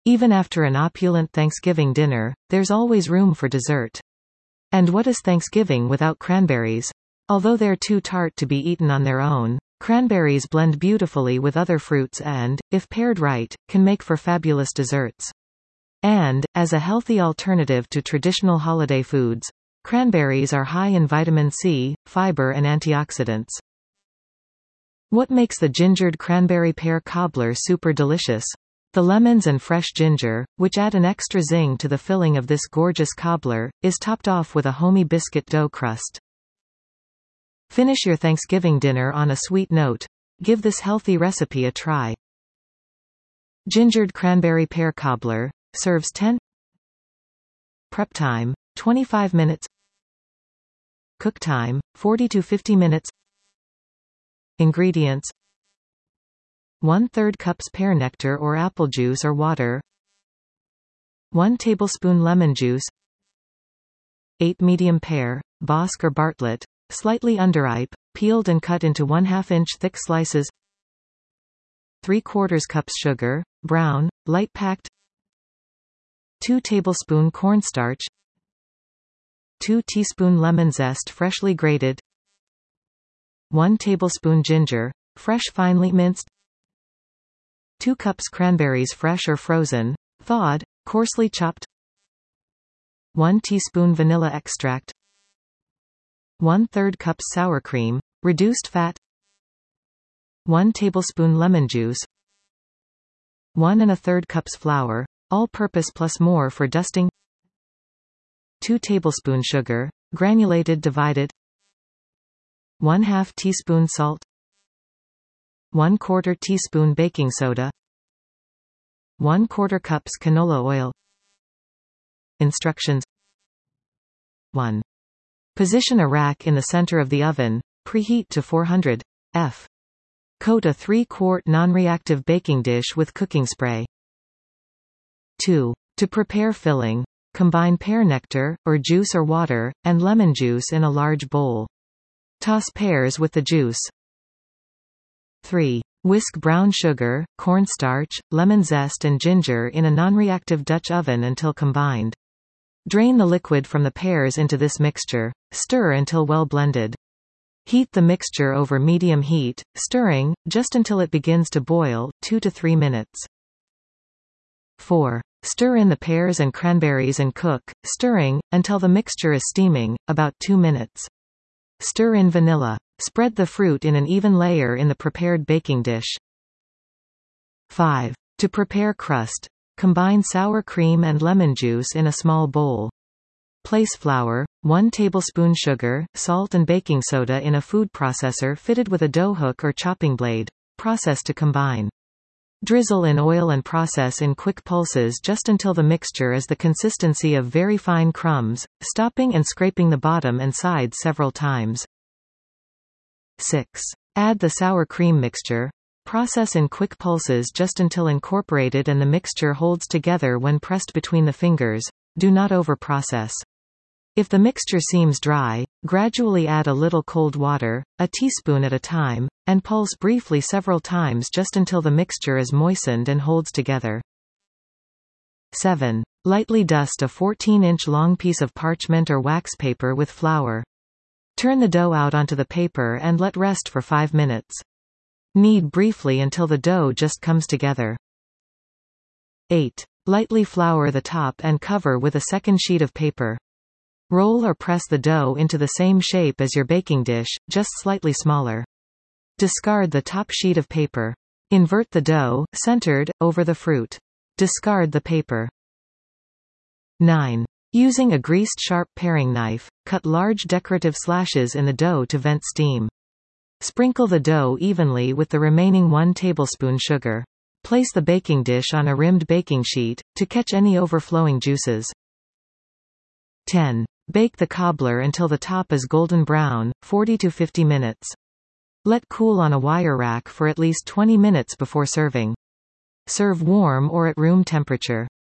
Even after an opulent Thanksgiving dinner, there's always room for dessert. And what is Thanksgiving without cranberries? Although they're too tart to be eaten on their own, cranberries blend beautifully with other fruits and, if paired right, can make for fabulous desserts. And, as a healthy alternative to traditional holiday foods, cranberries are high in vitamin C, fiber and antioxidants. What makes the gingered cranberry pear cobbler super delicious? The lemons and fresh ginger, which add an extra zing to the filling of this gorgeous cobbler, is topped off with a homey biscuit dough crust. Finish your Thanksgiving dinner on a sweet note. Give this healthy recipe a try. Gingered cranberry pear cobbler. Serves 10. Prep time, 25 minutes. Cook time, 40 to 50 minutes. Ingredients: 1/3 cups pear nectar or apple juice or water, 1 tablespoon lemon juice, 8 medium pear, Bosc or Bartlett, slightly underripe, peeled and cut into 1/2 inch thick slices, 3/4 cups sugar, brown, light packed, 2 tablespoon cornstarch, 2 teaspoon lemon zest freshly grated, 1 tablespoon ginger, fresh finely minced, 2 cups cranberries fresh or frozen, thawed, coarsely chopped, 1 teaspoon vanilla extract, 1/3 cups sour cream, reduced fat, 1 tablespoon lemon juice, 1 1/3 cups flour, all-purpose plus more for dusting, 2 tablespoon sugar, granulated divided, 1/2 teaspoon salt, 1/4 teaspoon baking soda, 1/4 cups canola oil. Instructions: 1. Position a rack in the center of the oven, preheat to 400 F. Coat a 3-quart non-reactive baking dish with cooking spray. 2. To prepare filling, combine pear nectar, or juice or water, and lemon juice in a large bowl. Toss pears with the juice. 3. Whisk brown sugar, cornstarch, lemon zest and ginger in a non-reactive Dutch oven until combined. Drain the liquid from the pears into this mixture. Stir until well blended. Heat the mixture over medium heat, stirring, just until it begins to boil, 2 to 3 minutes. 4. Stir in the pears and cranberries and cook, stirring, until the mixture is steaming, about 2 minutes. Stir in vanilla. Spread the fruit in an even layer in the prepared baking dish. 5. To prepare crust, combine sour cream and lemon juice in a small bowl. Place flour, 1 tablespoon sugar, salt and baking soda in a food processor fitted with a dough hook or chopping blade. Process to combine. Drizzle in oil and process in quick pulses just until the mixture is the consistency of very fine crumbs, stopping and scraping the bottom and sides several times. 6. Add the sour cream mixture. Process in quick pulses just until incorporated and the mixture holds together when pressed between the fingers. Do not overprocess. If the mixture seems dry, gradually add a little cold water, a teaspoon at a time, and pulse briefly several times just until the mixture is moistened and holds together. 7. Lightly dust a 14-inch long piece of parchment or wax paper with flour. Turn the dough out onto the paper and let rest for 5 minutes. Knead briefly until the dough just comes together. 8. Lightly flour the top and cover with a second sheet of paper. Roll or press the dough into the same shape as your baking dish, just slightly smaller. Discard the top sheet of paper. Invert the dough, centered, over the fruit. Discard the paper. 9. Using a greased sharp paring knife, cut large decorative slashes in the dough to vent steam. Sprinkle the dough evenly with the remaining 1 tablespoon sugar. Place the baking dish on a rimmed baking sheet, to catch any overflowing juices. 10. Bake the cobbler until the top is golden brown, 40 to 50 minutes. Let cool on a wire rack for at least 20 minutes before serving. Serve warm or at room temperature.